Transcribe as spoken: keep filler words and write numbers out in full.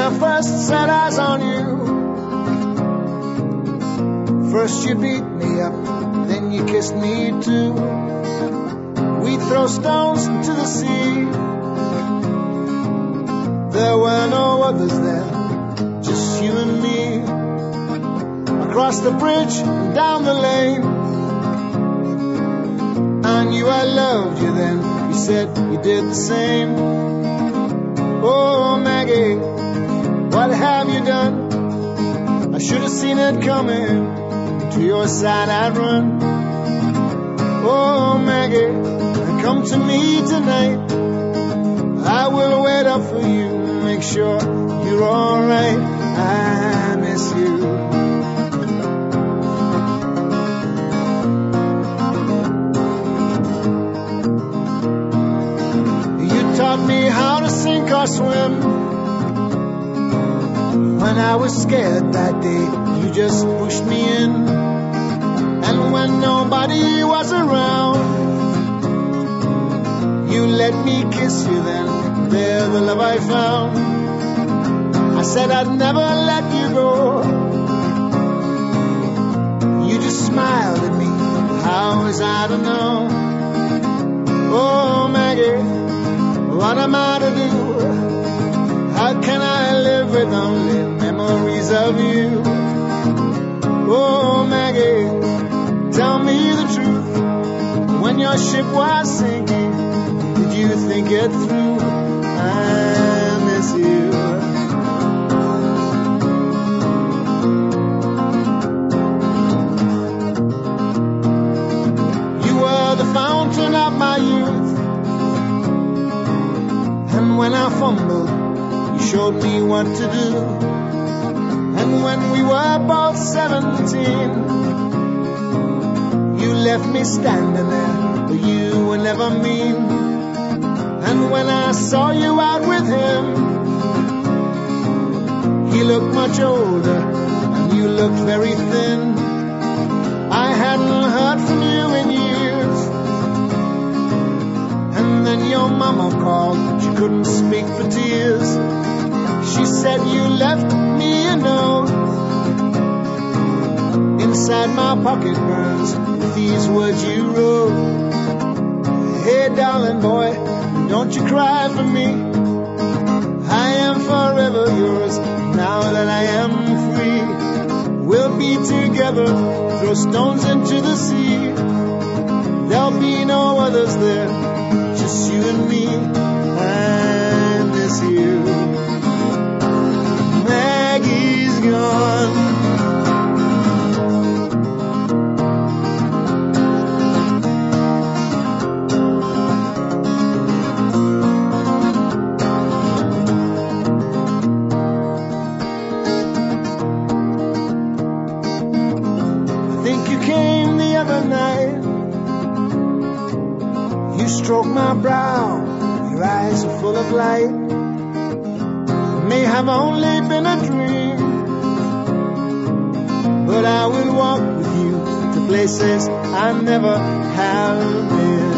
I first set eyes on you. First you beat me up, then you kissed me too. We'd throw stones into the sea. There were no others there, just you and me. Across the bridge and down the lane, I knew I loved you then. You said you did the same. Oh Maggie, what have you done? I should have seen it coming. To your side I'd run. Oh Maggie, come to me tonight. I will wait up for you, make sure you're alright. I miss you. You taught me how to sink or swim. When I was scared that day, you just pushed me in. And when nobody was around, you let me kiss you then. There the love I found. I said I'd never let you go. You just smiled at me. How was I to know? Oh Maggie, what am I to do? How can I live with only memories of you? Oh Maggie, tell me the truth. When your ship was sinking, did you think it through? I miss you. You were the fountain of my youth, and when I fumbled, you showed me what to do. And when we were both seventeen, you left me standing there, but you were never mean. And when I saw you out with him, he looked much older, and you looked very thin. I hadn't heard from you in years. And then your mama called, she couldn't speak for tears. She said you left me a note. Inside my pocket burns with these words you wrote. Hey darling boy, don't you cry for me. I am forever yours, now that I am free. We'll be together, throw stones into the sea. There'll be no others there, just you and me. I miss you. Maggie's gone. Stroke my brow, your eyes are full of light. It may have only been a dream, but I will walk with you to places I never have been.